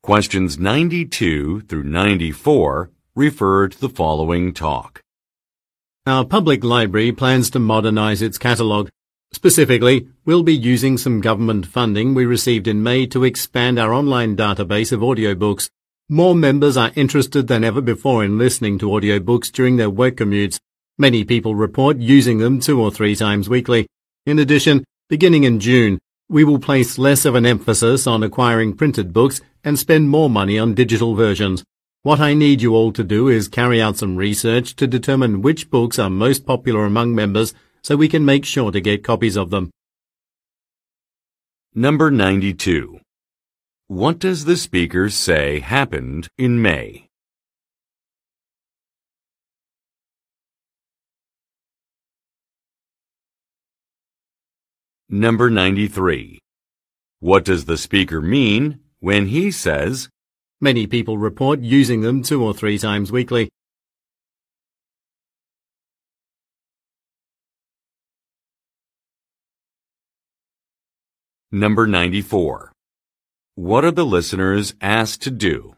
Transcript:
Questions 92 through 94 refer to the following talk. Our public library plans to modernize its catalogue. Specifically, we'll be using some government funding we received in May to expand our online database of audiobooks. More members are interested than ever before in listening to audiobooks during their work commutes. Many people report using them 2 or 3 times weekly. In addition, beginning in June, we will place less of an emphasis on acquiring printed books and spend more money on digital versions. What I need you all to do is carry out some research to determine which books are most popular among members so we can make sure to get copies of them. Number 92. What does the speaker say happened in May? Number 93. What does the speaker mean when he says, Many people report using them 2 or 3 times weekly. Number 94. What are the listeners asked to do?